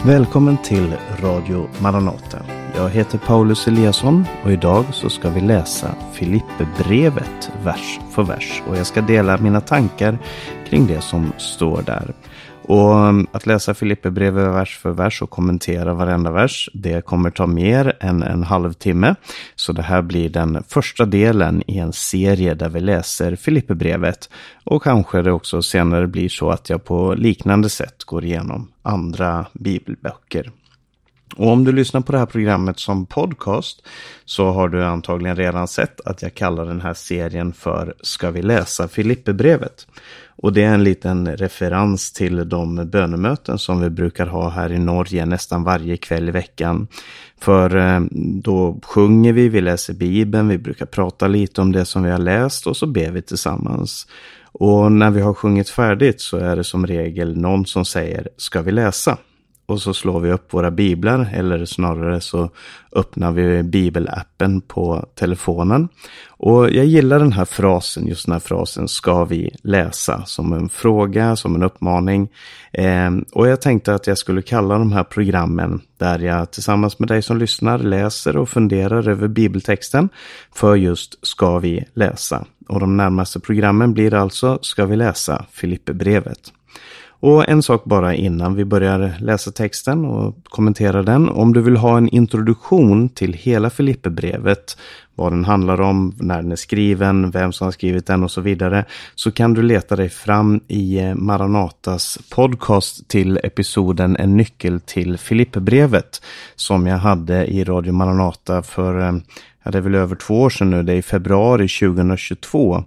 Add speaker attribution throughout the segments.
Speaker 1: Välkommen till Radio Maranata. Jag heter Paulus Eliasson och idag så ska vi läsa Filipperbrevet vers för vers. Och jag ska dela mina tankar kring det som står där. Och att läsa Filipperbrevet vers för vers och kommentera varenda vers, det kommer ta mer än en halvtimme. Så det här blir den första delen i en serie där vi läser Filipperbrevet. Och kanske det också senare blir så att jag på liknande sätt går igenom andra bibelböcker. Och om du lyssnar på det här programmet som podcast så har du antagligen redan sett att jag kallar den här serien för Ska vi läsa Filipperbrevet? Och det är en liten referens till de bönemöten som vi brukar ha här i Norge nästan varje kväll i veckan. För då sjunger vi läser Bibeln, vi brukar prata lite om det som vi har läst och så ber vi tillsammans. Och när vi har sjungit färdigt så är det som regel någon som säger ska vi läsa? Och så slår vi upp våra biblar, eller snarare så öppnar vi bibelappen på telefonen. Och jag gillar den här frasen, just den här frasen, ska vi läsa? Som en fråga, som en uppmaning. Och jag tänkte att jag skulle kalla de här programmen där jag tillsammans med dig som lyssnar läser och funderar över bibeltexten för just ska vi läsa? Och de närmaste programmen blir alltså ska vi läsa Filipperbrevet? Och en sak bara innan vi börjar läsa texten och kommentera den. Om du vill ha en introduktion till hela Filipperbrevet, vad den handlar om, när den är skriven, vem som har skrivit den och så vidare, så kan du leta dig fram i Maranatas podcast till episoden En nyckel till Filipperbrevet som jag hade i Radio Maranata för, det är väl över 2 år sedan nu, det är i februari 2022.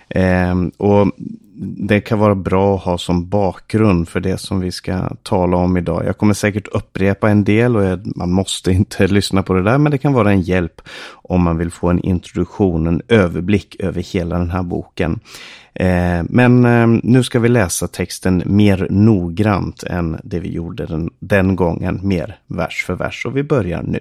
Speaker 1: Och det kan vara bra att ha som bakgrund för det som vi ska tala om idag. Jag kommer säkert upprepa en del och man måste inte lyssna på det där, men det kan vara en hjälp om man vill få en introduktion, en överblick över hela den här boken. Men nu ska vi läsa texten mer noggrant än det vi gjorde den gången, mer vers för vers, och vi börjar nu.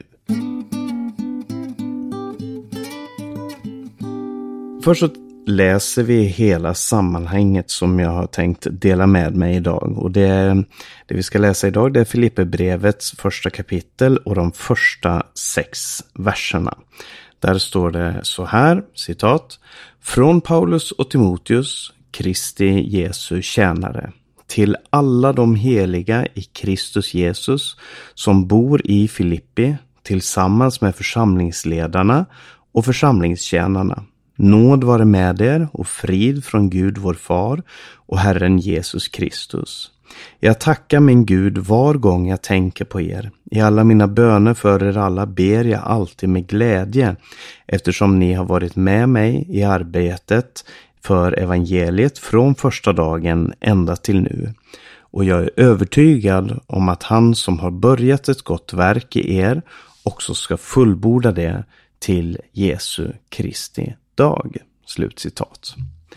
Speaker 1: Först så läser vi hela sammanhanget som jag har tänkt dela med mig idag. Och det vi ska läsa idag, det är Filipperbrevets första kapitel och de första 6 verserna. Där står det så här, citat: Från Paulus och Timoteus, Kristi Jesu tjänare, till alla de heliga i Kristus Jesus som bor i Filippi tillsammans med församlingsledarna och församlingstjänarna. Nåd vare med er och frid från Gud vår far och Herren Jesus Kristus. Jag tackar min Gud var gång jag tänker på er. I alla mina böner för er alla ber jag alltid med glädje, eftersom ni har varit med mig i arbetet för evangeliet från första dagen ända till nu. Och jag är övertygad om att han som har börjat ett gott verk i er också ska fullborda det till Jesu Kristi dag. Slutcitat.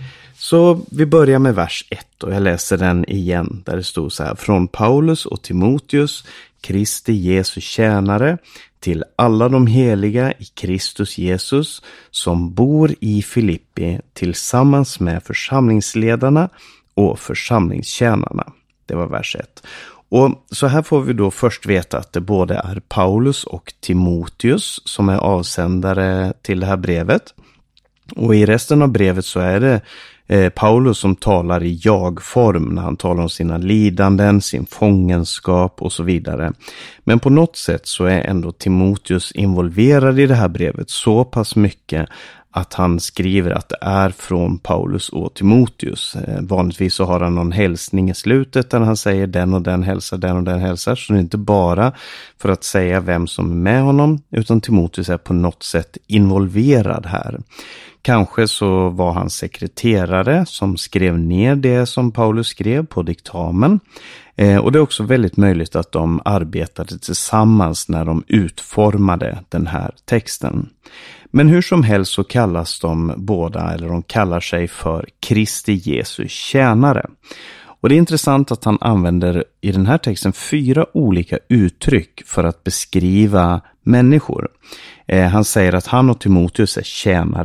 Speaker 1: Så vi börjar med vers 1 och jag läser den igen där det stod så här: Från Paulus och Timoteus, Kristi Jesu tjänare, till alla de heliga i Kristus Jesus som bor i Filippi tillsammans med församlingsledarna och församlingstjänarna. Det var vers 1. Och så här får vi då först veta att det både är Paulus och Timoteus som är avsändare till det här brevet. Och i resten av brevet så är det Paulus som talar i jag-form när han talar om sina lidanden, sin fångenskap och så vidare. Men på något sätt så är ändå Timoteus involverad i det här brevet så pass mycket att han skriver att det är från Paulus och Timoteus. Vanligtvis så har han någon hälsning i slutet där han säger den och den hälsar, den och den hälsar. Så det är inte bara för att säga vem som är med honom, utan Timoteus är på något sätt involverad här. Kanske så var han sekreterare som skrev ner det som Paulus skrev på diktamen. Och det är också väldigt möjligt att de arbetade tillsammans när de utformade den här texten. Men hur som helst så kallas de båda, eller de kallar sig för Kristi Jesu tjänare. Och det är intressant att han använder i den här texten 4 olika uttryck för att beskriva människor. Han säger att han och Timoteus är tjänare.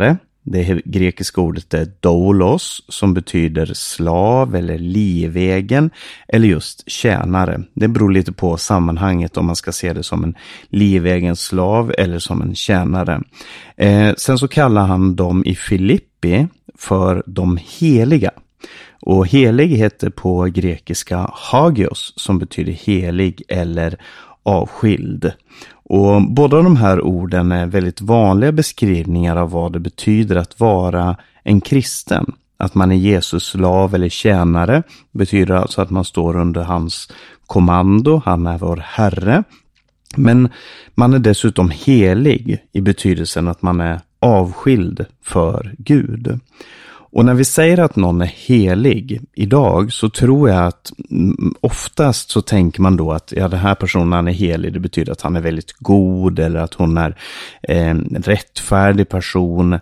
Speaker 1: Det grekiska ordet är doulos som betyder slav eller livegen eller just tjänare. Det beror lite på sammanhanget om man ska se det som en livegen slav eller som en tjänare. Sen så kallar han dem i Filippi för de heliga. Och helig heter på grekiska hagios som betyder helig eller avskild. Och båda de här orden är väldigt vanliga beskrivningar av vad det betyder att vara en kristen. Att man är Jesus slav eller tjänare betyder alltså att man står under hans kommando, han är vår herre. Men man är dessutom helig i betydelsen att man är avskild för Gud. Och när vi säger att någon är helig idag så tror jag att oftast så tänker man då att den här personen är helig, det betyder att han är väldigt god eller att hon är en rättfärdig person,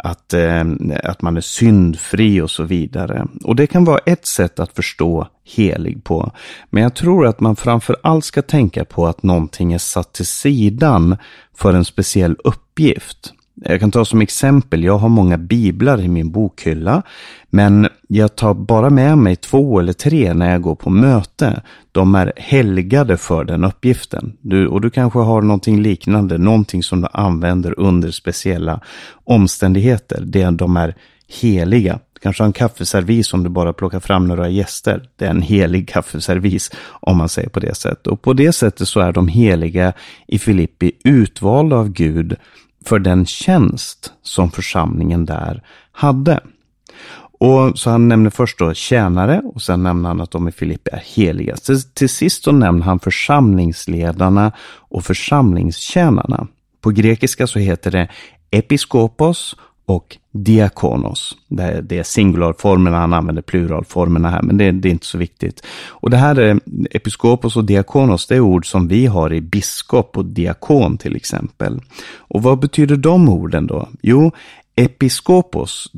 Speaker 1: att man är syndfri och så vidare. Och det kan vara ett sätt att förstå helig på. Men jag tror att man framför allt ska tänka på att någonting är satt till sidan för en speciell uppgift. Jag kan ta som exempel, jag har många biblar i min bokhylla, men jag tar bara med mig 2 eller 3 när jag går på möte. De är helgade för den uppgiften. Du kanske har någonting liknande, någonting som du använder under speciella omständigheter. De är heliga. Kanske en kaffeservis som du bara plockar fram när du har gäster. Det är en helig kaffeservis om man säger på det sättet. Och på det sättet så är de heliga i Filippi utvalda av Gud för den tjänst som församlingen där hade. Och så han nämner först då tjänare och sen nämner han att de i Filippi är heliga. Till sist så nämner han församlingsledarna och församlingstjänarna. På grekiska så heter det episkopos och diakonos. Det är singularformerna, han använder pluralformerna här, men det är inte så viktigt. Och det här är episkopos och diakonos, det är ord som vi har i biskop och diakon till exempel. Och vad betyder de orden då? Jo, episkopos,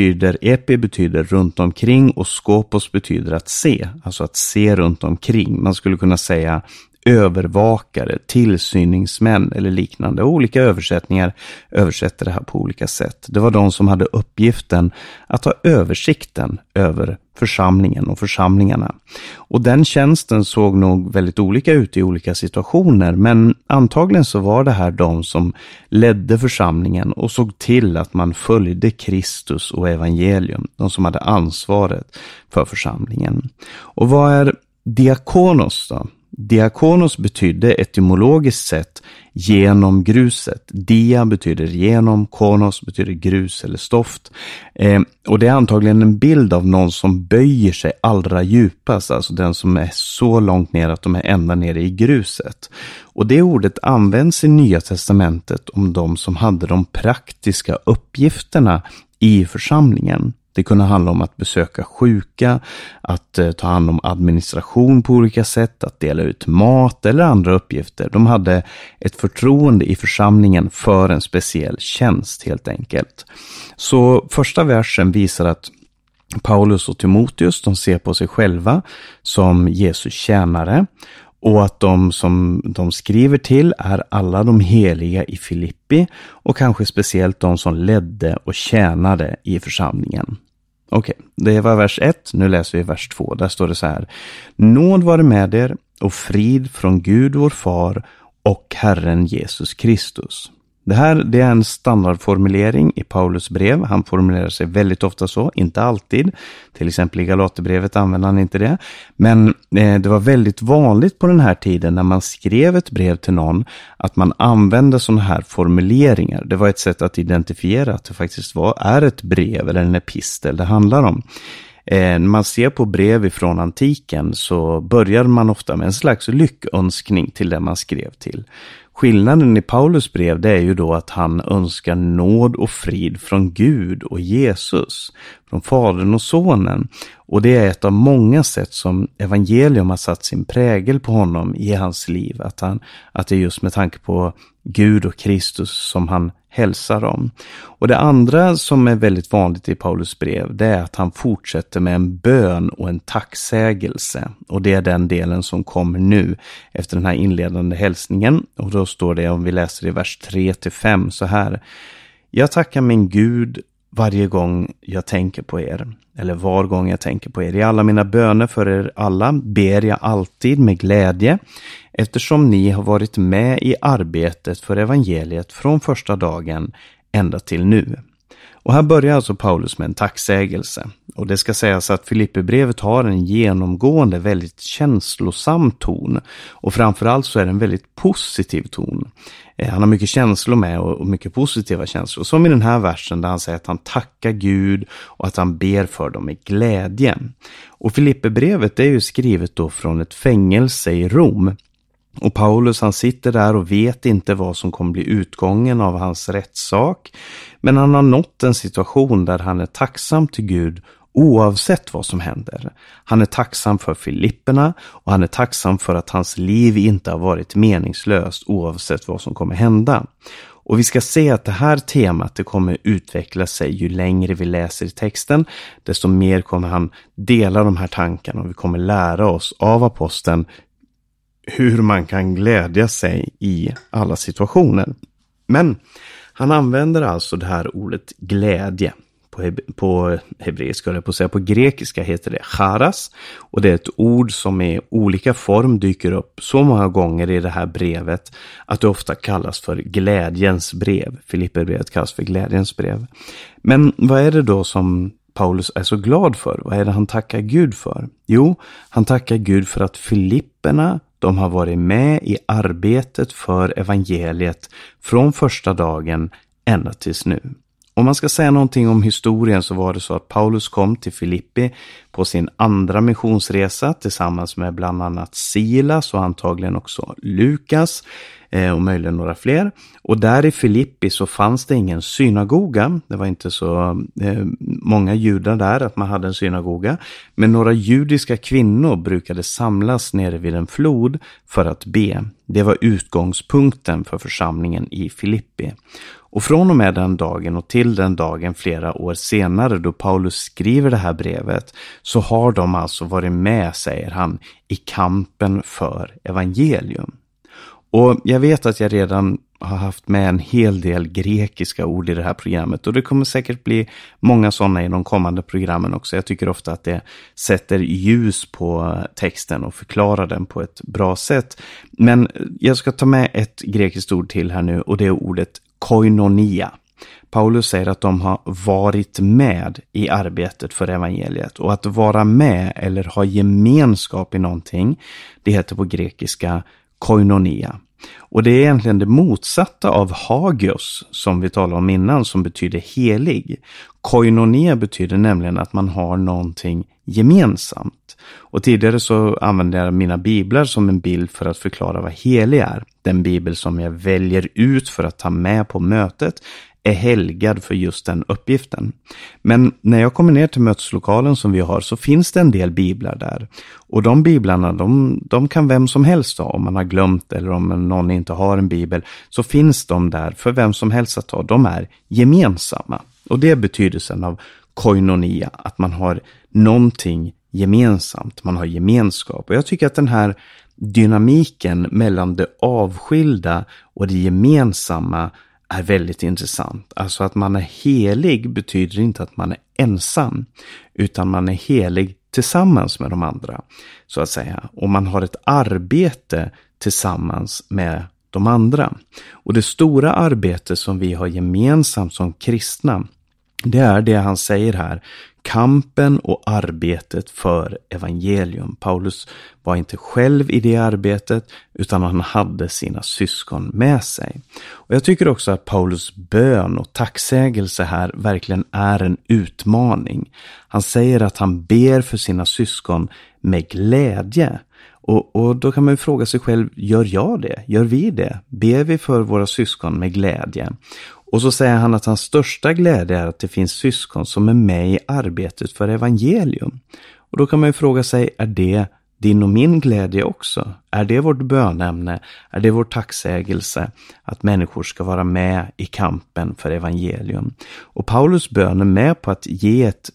Speaker 1: epi betyder runt omkring och skopos betyder att se, alltså att se runt omkring. Man skulle kunna säga övervakare, tillsyningsmän eller liknande. Olika översättningar översätter det här på olika sätt. Det var de som hade uppgiften att ha översikten över församlingen och församlingarna. Och den tjänsten såg nog väldigt olika ut i olika situationer, men antagligen så var det här de som ledde församlingen och såg till att man följde Kristus och evangelium, de som hade ansvaret för församlingen. Och vad är diakonos då? Diakonos betydde etymologiskt sett genom gruset. Dia betyder genom, konos betyder grus eller stoft. Och det är antagligen en bild av någon som böjer sig allra djupast, alltså den som är så långt ner att de är ända nere i gruset. Och det ordet används i Nya testamentet om de som hade de praktiska uppgifterna i församlingen. Det kunde handla om att besöka sjuka, att ta hand om administration på olika sätt, att dela ut mat eller andra uppgifter. De hade ett förtroende i församlingen för en speciell tjänst helt enkelt. Så första versen visar att Paulus och Timoteus, de ser på sig själva som Jesus tjänare. Och att de som de skriver till är alla de heliga i Filippi och kanske speciellt de som ledde och tjänade i församlingen. Okej, det var vers 1, nu läser vi vers 2. Där står det så här: nåd vare med er och frid från Gud vår far och Herren Jesus Kristus. Det är en standardformulering i Paulus brev. Han formulerar sig väldigt ofta så, inte alltid. Till exempel i Galaterbrevet använder han inte det. Men det var väldigt vanligt på den här tiden när man skrev ett brev till någon att man använde sådana här formuleringar. Det var ett sätt att identifiera att det faktiskt är ett brev eller en epistel det handlar om. När man ser på brev ifrån antiken så börjar man ofta med en slags lyckönskning till det man skrev till. Skillnaden i Paulus brev, det är ju då att han önskar nåd och frid från Gud och Jesus, från Fadern och Sonen. Och det är ett av många sätt som evangelium har satt sin prägel på honom i hans liv. Att det är just med tanke på Gud och Kristus som han hälsar om. Och det andra som är väldigt vanligt i Paulus brev, det är att han fortsätter med en bön och en tacksägelse. Och det är den delen som kommer nu efter den här inledande hälsningen. Och då står det, om vi läser i vers 3-5 så här: Jag tackar min Gud varje gång jag tänker på er, eller var gång jag tänker på er. I alla mina böner för er alla ber jag alltid med glädje, eftersom ni har varit med i arbetet för evangeliet från första dagen ända till nu. Och här börjar alltså Paulus med en tacksägelse. Och det ska sägas att Filipperbrevet har en genomgående väldigt känslosam ton. Och framförallt så är det en väldigt positiv ton. Han har mycket känslor med och mycket positiva känslor. Som i den här versen där han säger att han tackar Gud och att han ber för dem i glädje. Och Filipperbrevet är ju skrivet då från ett fängelse i Rom. Och Paulus han sitter där och vet inte vad som kommer bli utgången av hans rättssak. Men han har nått en situation där han är tacksam till Gud oavsett vad som händer. Han är tacksam för Filipperna och han är tacksam för att hans liv inte har varit meningslöst oavsett vad som kommer hända. Och vi ska se att det här temat det kommer utveckla sig ju längre vi läser i texten. Desto mer kommer han dela de här tankarna och vi kommer lära oss av aposteln hur man kan glädja sig i alla situationer. Men han använder alltså det här ordet glädje. På hebreiska, eller på grekiska heter det charas. Och det är ett ord som i olika form dyker upp så många gånger i det här brevet att det ofta kallas för glädjens brev. Filipperbrevet kallas för glädjens brev. Men vad är det då som Paulus är så glad för? Vad är det han tackar Gud för? Jo, han tackar Gud för att Filipperna de har varit med i arbetet för evangeliet från första dagen ända tills nu. Om man ska säga någonting om historien så var det så att Paulus kom till Filippi på sin andra missionsresa tillsammans med bland annat Silas och antagligen också Lukas och möjligen några fler. Och där i Filippi så fanns det ingen synagoga. Det var inte så många judar där att man hade en synagoga. Men några judiska kvinnor brukade samlas nere vid en flod för att be. Det var utgångspunkten för församlingen i Filippi. Och från och med den dagen och till den dagen flera år senare då Paulus skriver det här brevet så har de alltså varit med, säger han, i kampen för evangelium. Och jag vet att jag redan har haft med en hel del grekiska ord i det här programmet och det kommer säkert bli många sådana i de kommande programmen också. Jag tycker ofta att det sätter ljus på texten och förklarar den på ett bra sätt. Men jag ska ta med ett grekiskt ord till här nu och det är ordet koinonia. Paulus säger att de har varit med i arbetet för evangeliet och att vara med eller ha gemenskap i någonting, det heter på grekiska koinonia. Och det är egentligen det motsatta av hagios som vi talade om innan som betyder helig. Koinonia betyder nämligen att man har någonting gemensamt. Och tidigare så använde jag mina biblar som en bild för att förklara vad helig är. Den bibel som jag väljer ut för att ta med på mötet är helgad för just den uppgiften. Men när jag kommer ner till möteslokalen som vi har så finns det en del biblar där. Och de biblarna de kan vem som helst ha. Om man har glömt eller om någon inte har en bibel så finns de där för vem som helst att ha. De är gemensamma. Och det är betydelsen av koinonia, att man har någonting gemensamt, man har gemenskap. Och jag tycker att den här dynamiken mellan det avskilda och det gemensamma är väldigt intressant. Alltså att man är helig betyder inte att man är ensam, utan man är helig tillsammans med de andra, så att säga. Och man har ett arbete tillsammans med de andra. Och det stora arbete som vi har gemensamt som kristna, det är det han säger här. Kampen och arbetet för evangelium. Paulus var inte själv i det arbetet utan han hade sina syskon med sig. Och jag tycker också att Paulus bön och tacksägelse här verkligen är en utmaning. Han säger att han ber för sina syskon med glädje. Och då kan man ju fråga sig själv, gör jag det? Gör vi det? Ber vi för våra syskon med glädje? Och så säger han att hans största glädje är att det finns syskon som är med i arbetet för evangelium. Och då kan man ju fråga sig, är det din och min glädje också? Är det vårt bönämne? Är det vår tacksägelse att människor ska vara med i kampen för evangelium? Och Paulus bön är med på att ge ett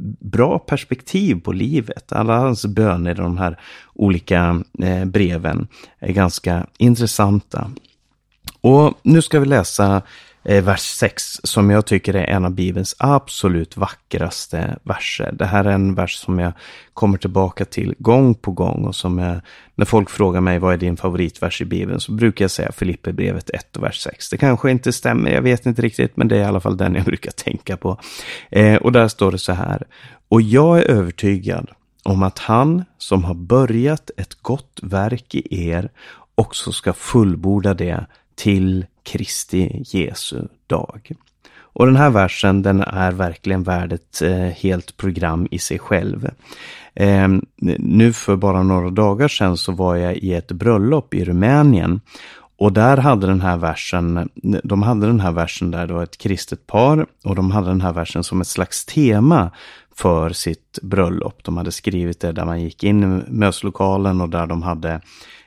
Speaker 1: bra perspektiv på livet. Alla hans böner i de här olika breven är ganska intressanta. Och nu ska vi läsa vers 6, som jag tycker är en av Bibelns absolut vackraste verser. Det här är en vers som jag kommer tillbaka till gång på gång, och som jag, när folk frågar mig vad är din favoritvers i Bibeln, så brukar jag säga Filipperbrevet 1 och vers 6. Det kanske inte stämmer, jag vet inte riktigt, men det är i alla fall den jag brukar tänka på. Och där står det så här: och jag är övertygad om att han som har börjat ett gott verk i er också ska fullborda det till Kristi Jesu dag. Och den här versen, den är verkligen värd ett helt program i sig själv. Nu för bara några dagar sedan så var jag i ett bröllop i Rumänien. Och där hade den här versen där, det var ett kristet par, och de hade den här versen som ett slags tema för sitt bröllop. De hade skrivit det där man gick in i möteslokalen, och där de hade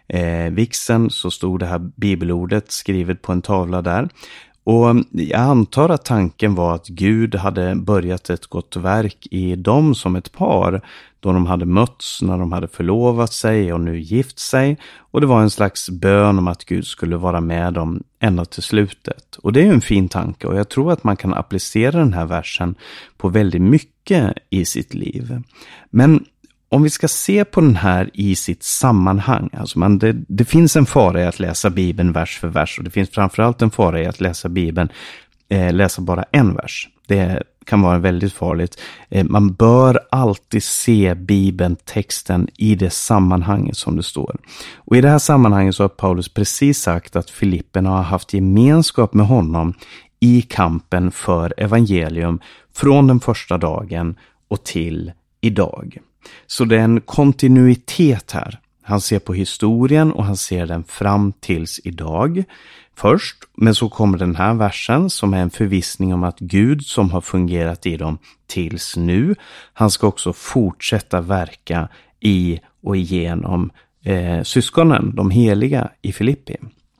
Speaker 1: vigseln så stod det här bibelordet skrivet på en tavla där. Och jag antar att tanken var att Gud hade börjat ett gott verk i dem som ett par, då de hade mötts, när de hade förlovat sig och nu gift sig. Och det var en slags bön om att Gud skulle vara med dem ända till slutet. Och det är ju en fin tanke, och jag tror att man kan applicera den här versen på väldigt mycket i sitt liv. Men om vi ska se på den här i sitt sammanhang, alltså det finns en fara i att läsa Bibeln vers för vers, och det finns framförallt en fara i att läsa Bibeln, läsa bara en vers. Det kan vara väldigt farligt. Man bör alltid se Bibeln, texten, i det sammanhanget som det står. Och i det här sammanhanget så har Paulus precis sagt att Filipperna har haft gemenskap med honom i kampen för evangelium från den första dagen och till idag. Så det är en kontinuitet här. Han ser på historien och han ser den fram tills idag först. Men så kommer den här versen som är en förvissning om att Gud som har fungerat i dem tills nu, han ska också fortsätta verka i och igenom syskonen, de heliga i Filippi.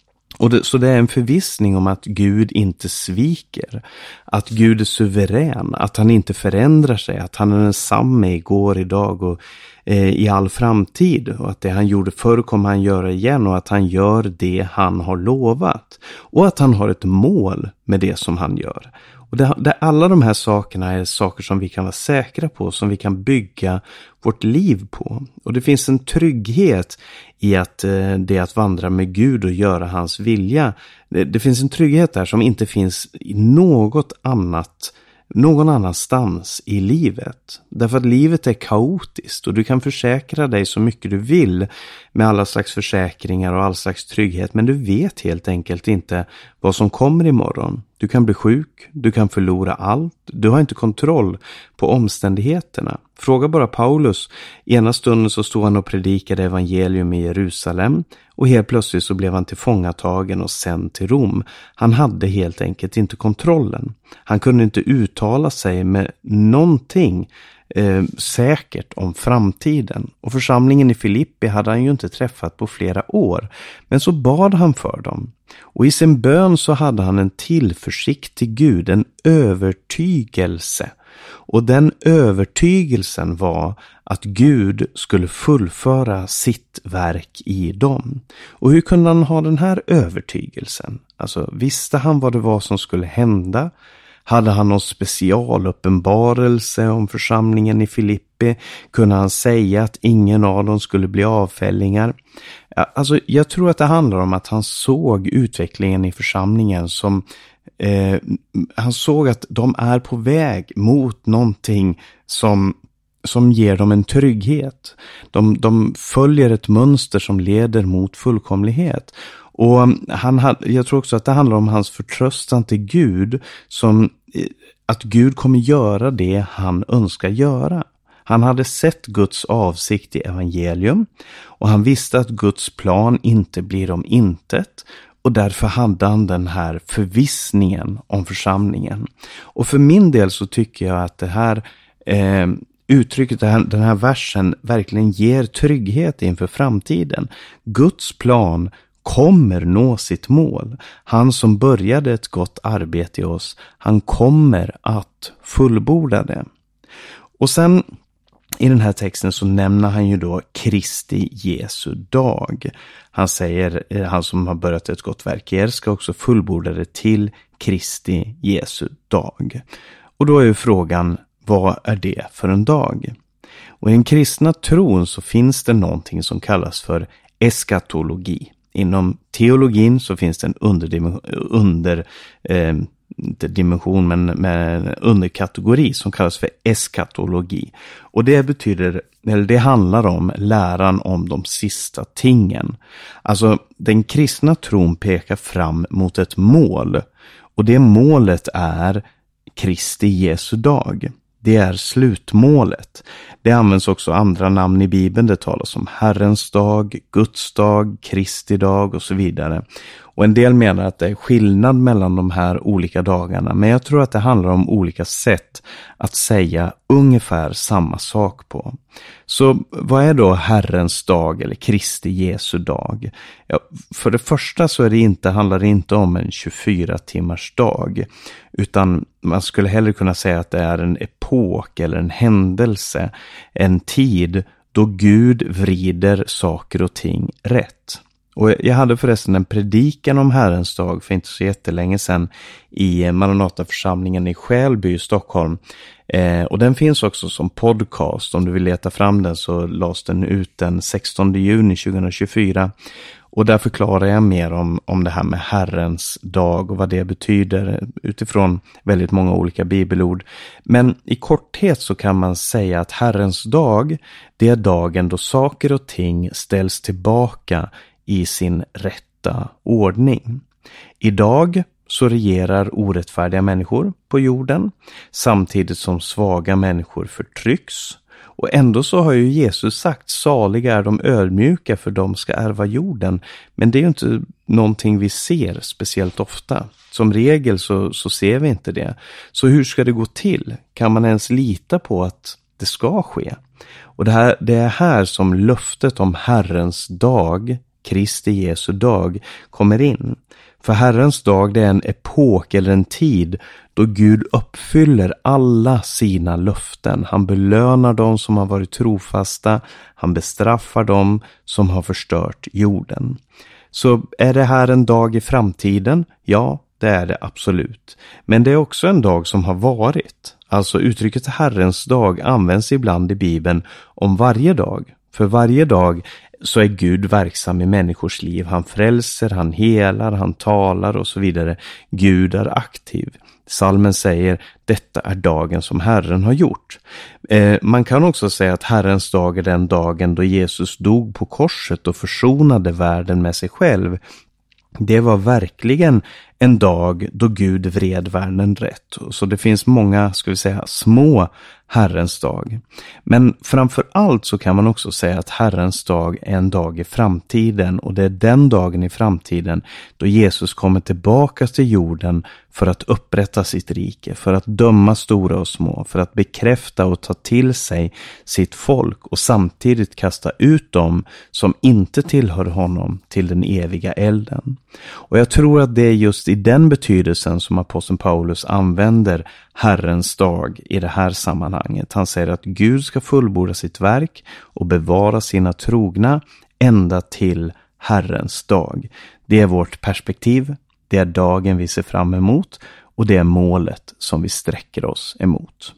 Speaker 1: Så det är en förvissning om att Gud inte sviker, att Gud är suverän, att han inte förändrar sig, att han är densamma igår, idag och i all framtid, och att det han gjorde förr kommer han göra igen, och att han gör det han har lovat, och att han har ett mål med det som han gör. Och alla de här sakerna är saker som vi kan vara säkra på, som vi kan bygga vårt liv på. Och det finns en trygghet i att det är att vandra med Gud och göra hans vilja. Det finns en trygghet där som inte finns i någon annanstans i livet. Därför att livet är kaotiskt, och du kan försäkra dig så mycket du vill med alla slags försäkringar och all slags trygghet, men du vet helt enkelt inte vad som kommer imorgon. Du kan bli sjuk, du kan förlora allt, du har inte kontroll på omständigheterna. Fråga bara Paulus. Ena stunden så stod han och predikade evangelium i Jerusalem, och helt plötsligt så blev han tillfångatagen och sänd till Rom. Han hade helt enkelt inte kontrollen. Han kunde inte uttala sig med någonting säkert om framtiden. Och församlingen i Filippi hade han ju inte träffat på flera år. Men så bad han för dem. Och i sin bön så hade han en tillförsikt till Gud, en övertygelse. Och den övertygelsen var att Gud skulle fullföra sitt verk i dem. Och hur kunde han ha den här övertygelsen? Alltså, visste han vad det var som skulle hända? Hade han någon specialuppenbarelse om församlingen i Filippi? Kunde han säga att ingen av dem skulle bli avfällingar? Alltså, jag tror att det handlar om att han såg utvecklingen i församlingen som han såg att de är på väg mot någonting som ger dem en trygghet. De följer ett mönster som leder mot fullkomlighet. Och jag tror också att det handlar om hans förtröstan till Gud, att Gud kommer göra det han önskar göra. Han hade sett Guds avsikt i evangelium, och han visste att Guds plan inte blir om intet. Och därför hade han den här förvissningen om församlingen. Och för min del så tycker jag att det här uttrycket, den här versen verkligen ger trygghet inför framtiden. Guds plan kommer nå sitt mål. Han som började ett gott arbete i oss, han kommer att fullborda det. Och sen i den här texten så nämner han ju då Kristi Jesu dag. Han säger, han som har börjat ett gott verk i er ska också fullborda det till Kristi Jesu dag. Och då är ju frågan, vad är det för en dag? Och i den kristna tron så finns det någonting som kallas för eskatologi. Inom teologin så finns det en underkategori som kallas för eskatologi. Och det handlar om läran om de sista tingen. Alltså den kristna tron pekar fram mot ett mål. Och det målet är Kristi Jesu dag. Det är slutmålet. Det används också andra namn i Bibeln. Det talas om Herrens dag, Guds dag, Kristi dag och så vidare. Och en del menar att det är skillnad mellan de här olika dagarna. Men jag tror att det handlar om olika sätt att säga ungefär samma sak på. Så vad är då Herrens dag eller Kristi Jesu dag? Ja, för det första så handlar det inte om en 24-timmars dag. Utan man skulle hellre kunna säga att det är en epok eller en händelse. En tid då Gud vrider saker och ting rätt. Och jag hade förresten en predikan om Herrens dag för inte så jättelänge sedan i Maranataförsamlingen i Skälby i Stockholm. Och den finns också som podcast. Om du vill leta fram den så lades den ut den 16 juni 2024. Och där förklarar jag mer om det här med Herrens dag och vad det betyder utifrån väldigt många olika bibelord. Men i korthet så kan man säga att Herrens dag, det är dagen då saker och ting ställs tillbaka i sin rätta ordning. Idag så regerar orättfärdiga människor på jorden samtidigt som svaga människor förtrycks. Och ändå så har ju Jesus sagt, saliga är de ödmjuka för de ska ärva jorden. Men det är ju inte någonting vi ser speciellt ofta. Som regel så ser vi inte det. Så hur ska det gå till? Kan man ens lita på att det ska ske? Och det är här som löftet om Herrens dag, Kristi Jesu dag, kommer in. För Herrens dag, det är en epok eller en tid då Gud uppfyller alla sina löften. Han belönar dem som har varit trofasta. Han bestraffar dem som har förstört jorden. Så är det här en dag i framtiden? Ja, det är det absolut. Men det är också en dag som har varit. Alltså uttrycket Herrens dag används ibland i Bibeln om varje dag. För varje dag så är Gud verksam i människors liv. Han frälser, han helar, han talar och så vidare. Gud är aktiv. Psalmen säger, detta är dagen som Herren har gjort. Man kan också säga att Herrens dag är den dagen då Jesus dog på korset och försonade världen med sig själv. Det var verkligen en dag då Gud vred världen rätt. Så det finns många, ska vi säga, små Herrens dag. Men framför allt så kan man också säga att Herrens dag är en dag i framtiden. Och det är den dagen i framtiden då Jesus kommer tillbaka till jorden för att upprätta sitt rike. För att döma stora och små. För att bekräfta och ta till sig sitt folk. Och samtidigt kasta ut dem som inte tillhör honom till den eviga elden. Och jag tror att det är just i den betydelsen som aposteln Paulus använder Herrens dag i det här sammanhanget. Han säger att Gud ska fullborda sitt verk och bevara sina trogna ända till Herrens dag. Det är vårt perspektiv, det är dagen vi ser fram emot och det är målet som vi sträcker oss emot.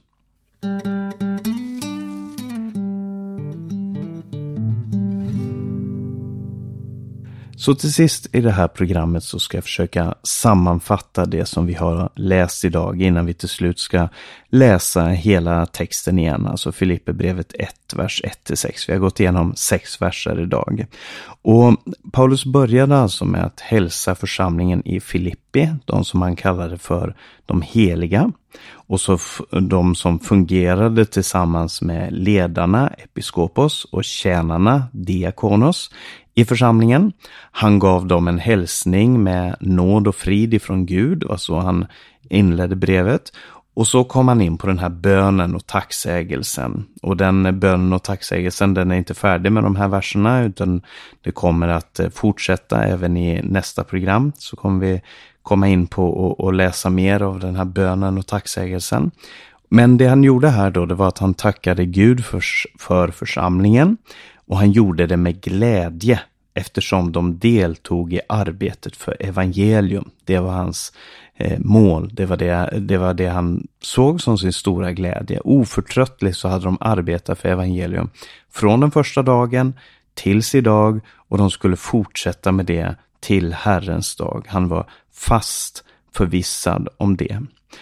Speaker 1: Så till sist i det här programmet så ska jag försöka sammanfatta det som vi har läst idag innan vi till slut ska läsa hela texten igen. Alltså Filipperbrevet 1, vers 1-6. Vi har gått igenom 6 verser idag. Och Paulus började alltså med att hälsa församlingen i Filippi, de som han kallade för de heliga. Och så de som fungerade tillsammans med ledarna, episkopos, och tjänarna, diakonos, i församlingen. Han gav dem en hälsning med nåd och frid ifrån Gud, och så han inledde brevet. Och så kom han in på den här bönen och tacksägelsen. Och den bönen och tacksägelsen, den är inte färdig med de här verserna, utan det kommer att fortsätta även i nästa program. Så kommer vi komma in på och läsa mer av den här bönen och tacksägelsen. Men det han gjorde här då, det var att han tackade Gud för församlingen, och han gjorde det med glädje eftersom de deltog i arbetet för evangelium. Det var hans mål, det var det han såg som sin stora glädje. Oförtröttligt så hade de arbetat för evangelium från den första dagen tills idag, och de skulle fortsätta med det till Herrens dag. Han var fast förvissad om det.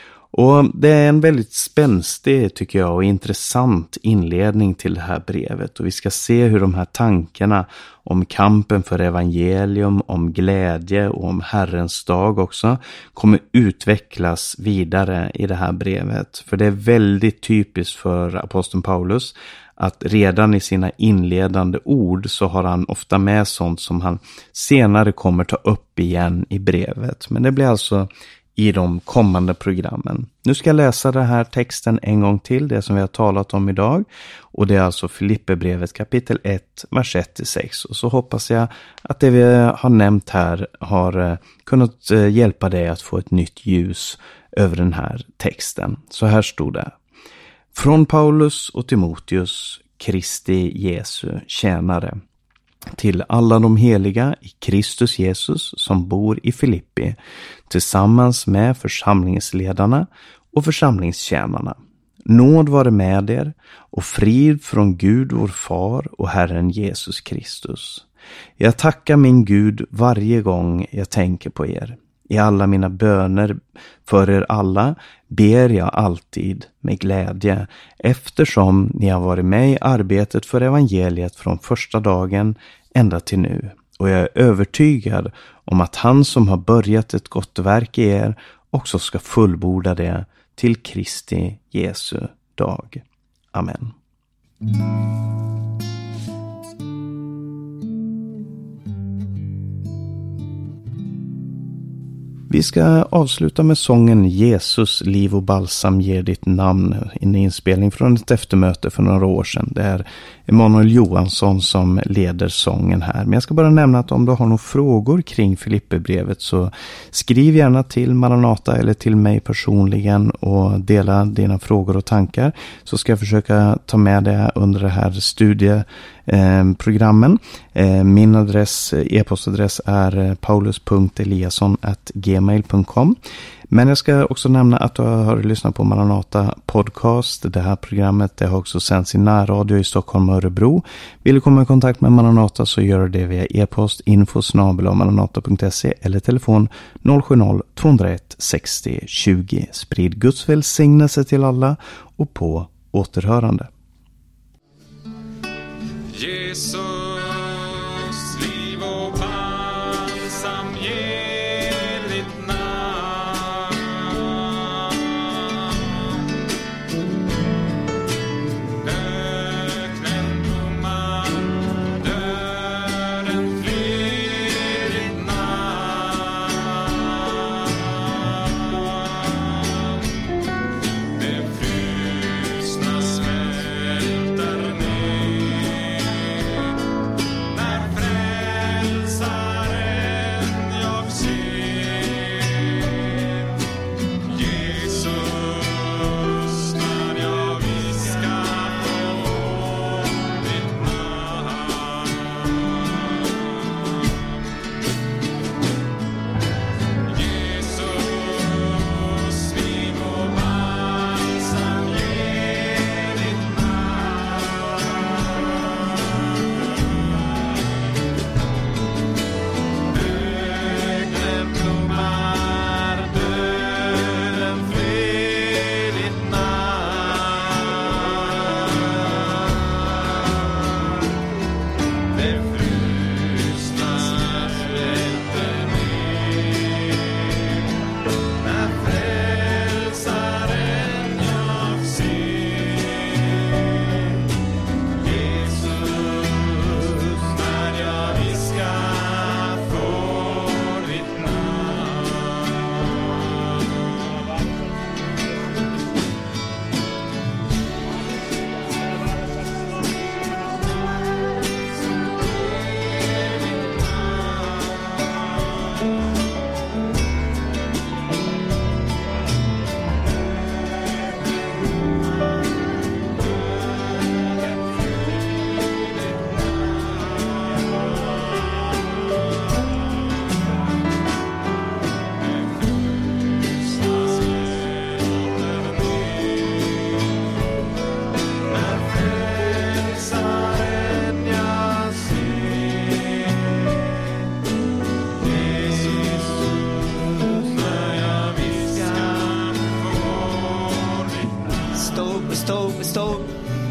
Speaker 1: Och det är en väldigt spänstig, tycker jag, och intressant inledning till det här brevet. Och vi ska se hur de här tankarna om kampen för evangelium, om glädje och om Herrens dag också kommer utvecklas vidare i det här brevet. För det är väldigt typiskt för aposteln Paulus att redan i sina inledande ord så har han ofta med sånt som han senare kommer ta upp igen i brevet. Men det blir alltså i de kommande programmen. Nu ska jag läsa den här texten en gång till, det som vi har talat om idag. Och det är alltså Filipperbrevet kapitel 1, vers 1-6. Och så hoppas jag att det vi har nämnt här har kunnat hjälpa dig att få ett nytt ljus över den här texten. Så här stod det: Från Paulus och Timoteus, Kristi Jesu tjänare, till alla de heliga i Kristus Jesus som bor i Filippi, tillsammans med församlingsledarna och församlingstjänarna. Nåd vare med er och frid från Gud vår far och Herren Jesus Kristus. Jag tackar min Gud varje gång jag tänker på er. I alla mina böner för er alla ber jag alltid med glädje, eftersom ni har varit med i arbetet för evangeliet från första dagen ända till nu. Och jag är övertygad om att han som har börjat ett gott verk i er också ska fullborda det till Kristi Jesu dag. Amen. Vi ska avsluta med sången Jesus, liv och balsam ger ditt namn. En inspelning från ett eftermöte för några år sedan. Det är Emanuel Johansson som leder sången här. Men jag ska bara nämna att om du har några frågor kring Filipperbrevet så skriv gärna till Maranata eller till mig personligen och dela dina frågor och tankar. Så ska jag försöka ta med det under det här studieprogrammen. Min e-postadress är paulus.eliasson@gmail.com. Men jag ska också nämna att du har lyssnat på Maranata podcast. Det här programmet det har också sänds i närradio i Stockholm och Örebro. Vill du komma i kontakt med Maranata så gör du det via e-post info@maranata.se eller telefon 070-201 60 20. Sprid Guds välsignelse till alla och på återhörande.
Speaker 2: Jesus, liv och balsam ger ditt namn. Öknen tomma, döden flyr ditt namn. Det frusna smälter ner.
Speaker 3: stå upp.